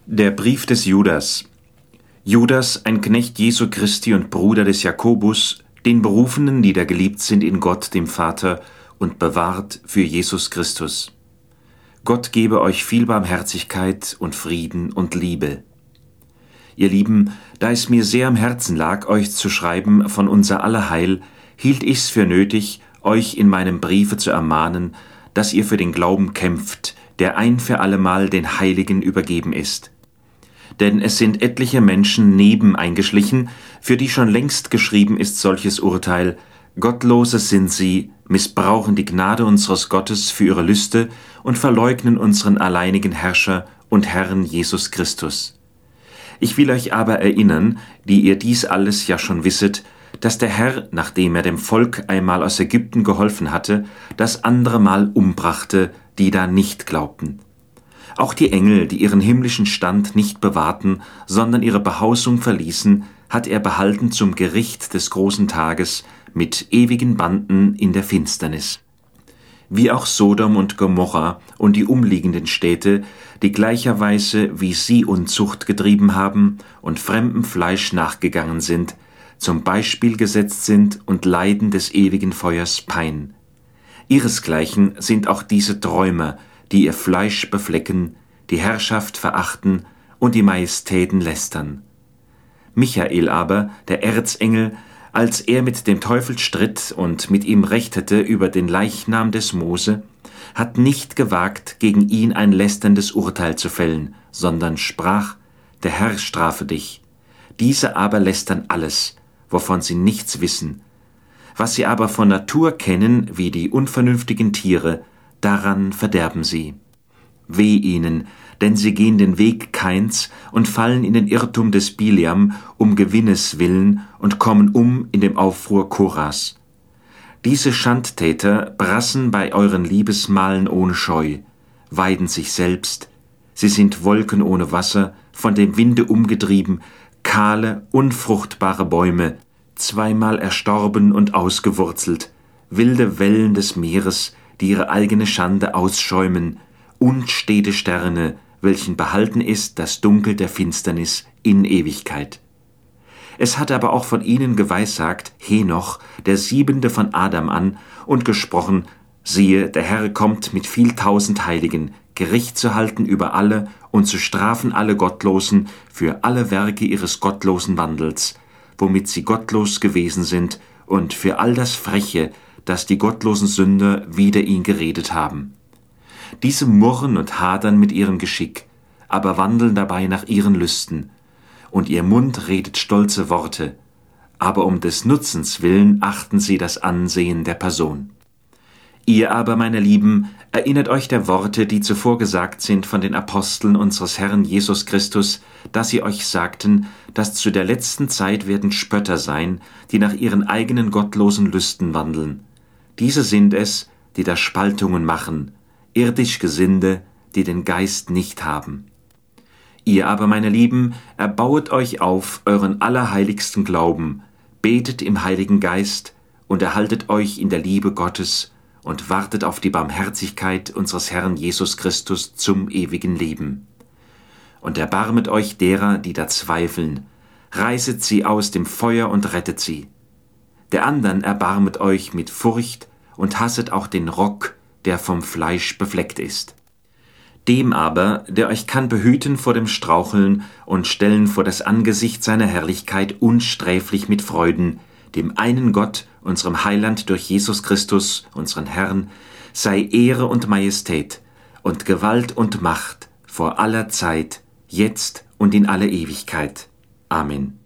Der Brief des Judas. Judas, ein Knecht Jesu Christi und Bruder des Jakobus, den Berufenen, die da geliebt sind in Gott, dem Vater, und bewahrt für Jesus Christus. Gott gebe euch viel Barmherzigkeit und Frieden und Liebe. Ihr Lieben, da es mir sehr am Herzen lag, euch zu schreiben von unser aller Heil, hielt ich's für nötig, euch in meinem Briefe zu ermahnen, dass ihr für den Glauben kämpft, der ein für allemal den Heiligen übergeben ist. Denn es sind etliche Menschen neben eingeschlichen, für die schon längst geschrieben ist solches Urteil: Gottlose sind sie, missbrauchen die Gnade unseres Gottes für ihre Lüste und verleugnen unseren alleinigen Herrscher und Herrn Jesus Christus. Ich will euch aber erinnern, die ihr dies alles ja schon wisset, dass der Herr, nachdem er dem Volk einmal aus Ägypten geholfen hatte, das andere Mal umbrachte, die da nicht glaubten. Auch die Engel, die ihren himmlischen Stand nicht bewahrten, sondern ihre Behausung verließen, hat er behalten zum Gericht des großen Tages mit ewigen Banden in der Finsternis. Wie auch Sodom und Gomorra und die umliegenden Städte, die gleicherweise wie sie Unzucht getrieben haben und fremdem Fleisch nachgegangen sind, zum Beispiel gesetzt sind und leiden des ewigen Feuers Pein. Ihresgleichen sind auch diese Träumer, die ihr Fleisch beflecken, die Herrschaft verachten und die Majestäten lästern. Michael aber, der Erzengel, als er mit dem Teufel stritt und mit ihm rechtete über den Leichnam des Mose, hat nicht gewagt, gegen ihn ein lästerndes Urteil zu fällen, sondern sprach: Der Herr strafe dich. Diese aber lästern alles, wovon sie nichts wissen. Was sie aber von Natur kennen, wie die unvernünftigen Tiere, daran verderben sie. Weh ihnen, denn sie gehen den Weg Kains und fallen in den Irrtum des Biliam um Gewinnes willen und kommen um in dem Aufruhr Koras. Diese Schandtäter brassen bei euren Liebesmahlen ohne Scheu, weiden sich selbst, sie sind Wolken ohne Wasser, von dem Winde umgetrieben, kahle, unfruchtbare Bäume, zweimal erstorben und ausgewurzelt, wilde Wellen des Meeres, die ihre eigene Schande ausschäumen, unstete Sterne, welchen behalten ist das Dunkel der Finsternis in Ewigkeit. Es hat aber auch von ihnen geweissagt Henoch, der 7. von Adam an, und gesprochen: Siehe, der Herr kommt mit viel tausend Heiligen, Gericht zu halten über alle und zu strafen alle Gottlosen für alle Werke ihres gottlosen Wandels, womit sie gottlos gewesen sind, und für all das Freche, das die gottlosen Sünder wider ihn geredet haben. Diese murren und hadern mit ihrem Geschick, aber wandeln dabei nach ihren Lüsten, und ihr Mund redet stolze Worte, aber um des Nutzens willen achten sie das Ansehen der Person. Ihr aber, meine Lieben, erinnert euch der Worte, die zuvor gesagt sind von den Aposteln unseres Herrn Jesus Christus, dass sie euch sagten, dass zu der letzten Zeit werden Spötter sein, die nach ihren eigenen gottlosen Lüsten wandeln. Diese sind es, die da Spaltungen machen, irdisch Gesinde, die den Geist nicht haben. Ihr aber, meine Lieben, erbauet euch auf euren allerheiligsten Glauben, betet im Heiligen Geist und erhaltet euch in der Liebe Gottes und wartet auf die Barmherzigkeit unseres Herrn Jesus Christus zum ewigen Leben. Und erbarmet euch derer, die da zweifeln, reißet sie aus dem Feuer und rettet sie. Der andern erbarmet euch mit Furcht und hasset auch den Rock, der vom Fleisch befleckt ist. Dem aber, der euch kann behüten vor dem Straucheln und stellen vor das Angesicht seiner Herrlichkeit unsträflich mit Freuden, dem einen Gott, unserem Heiland durch Jesus Christus, unseren Herrn, sei Ehre und Majestät und Gewalt und Macht vor aller Zeit, jetzt und in alle Ewigkeit. Amen.